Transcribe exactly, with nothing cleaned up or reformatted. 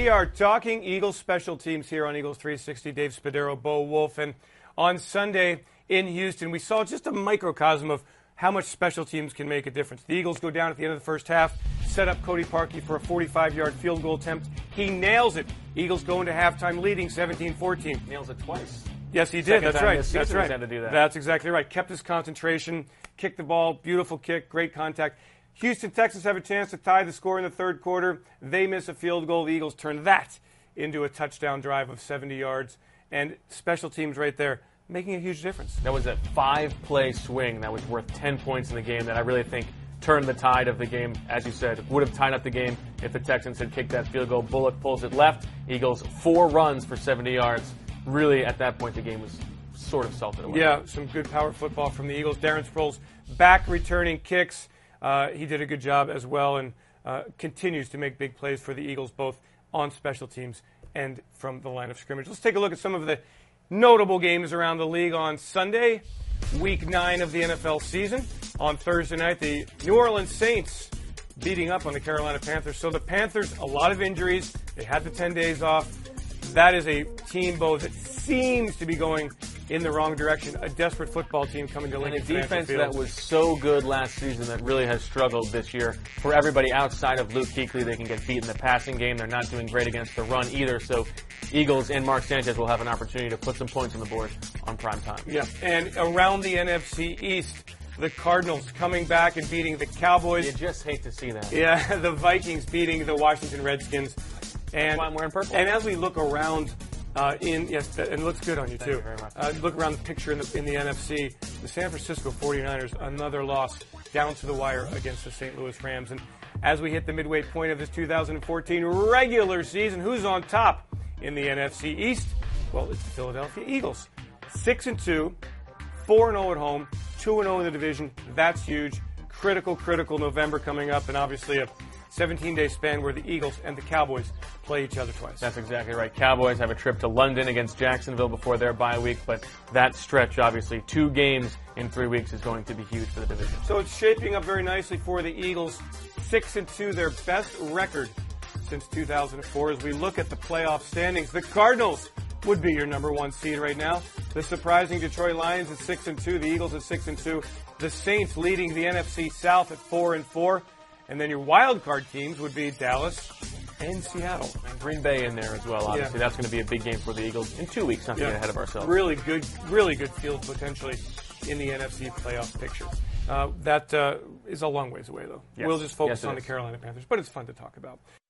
We are talking Eagles special teams here on Eagles three sixty. Dave Spadaro, Bo Wolf, and on Sunday in Houston, we saw just a microcosm of how much special teams can make a difference. The Eagles go down at the end of the first half, set up Cody Parkey for a forty-five-yard field goal attempt. He nails it. Eagles go into halftime leading seventeen fourteen. Nails it twice. Yes, he did. Second That's time right. this That's season right. he's had to do that. That's exactly right. Kept his concentration, kicked the ball, beautiful kick, great contact. Houston Texans have a chance to tie the score in the third quarter. They miss a field goal. The Eagles turn that into a touchdown drive of seventy yards. And special teams right there making a huge difference. That was a five-play swing that was worth ten points in the game that I really think turned the tide of the game. As you said, would have tied up the game if the Texans had kicked that field goal. Bullock pulls it left. Eagles four runs for seventy yards. Really, at that point, the game was sort of salted away. Yeah, some good power football from the Eagles. Darren Sproles back returning kicks. Uh, he did a good job as well and uh, continues to make big plays for the Eagles, both on special teams and from the line of scrimmage. Let's take a look at some of the notable games around the league on Sunday, week nine of the N F L season. On Thursday night, the New Orleans Saints beating up on the Carolina Panthers. So the Panthers, a lot of injuries. They had the ten days off. That is a team, Bo, that seems to be going in the wrong direction. A desperate football team coming to Lincoln And a defense Financial Field. that was so good last season that really has struggled this year. For everybody outside of Luke Kuechly, they can get beat in the passing game. They're not doing great against the run either. So Eagles and Mark Sanchez will have an opportunity to put some points on the board on prime time. Yeah, and around the N F C East, the Cardinals coming back and beating the Cowboys. You just hate to see that. Yeah, the Vikings beating the Washington Redskins. And, That's why I'm wearing purple. And as we look around uh, in, yes, that, and it looks good on you Thank too. you very much. Uh, look around the picture in the, in the N F C. The San Francisco forty-niners, another loss down to the wire against the Saint Louis Rams. And as we hit the midway point of this two thousand fourteen regular season, who's on top in the N F C East? Well, it's the Philadelphia Eagles. Six and two, four and zero at home, two and zero in the division. That's huge. Critical, critical November coming up, and obviously a seventeen-day span where the Eagles and the Cowboys play each other twice. That's exactly right. Cowboys have a trip to London against Jacksonville before their bye week, but that stretch, obviously, two games in three weeks is going to be huge for the division. So it's shaping up very nicely for the Eagles. Six and two, their best record since two thousand four. As we look at the playoff standings, the Cardinals would be your number one seed right now. The surprising Detroit Lions at six and two, the Eagles at six and two, the Saints leading the N F C South at four and four, and then your wild card teams would be Dallas and Seattle. And Green Bay in there as well, obviously. Yeah. That's going to be a big game for the Eagles in two weeks, not to Yeah. get ahead of ourselves. Really good, really good field potentially in the N F C playoff picture. Uh, that uh, is a long ways away, though. Yes. We'll just focus Yes, it on the is. Carolina Panthers, but it's fun to talk about.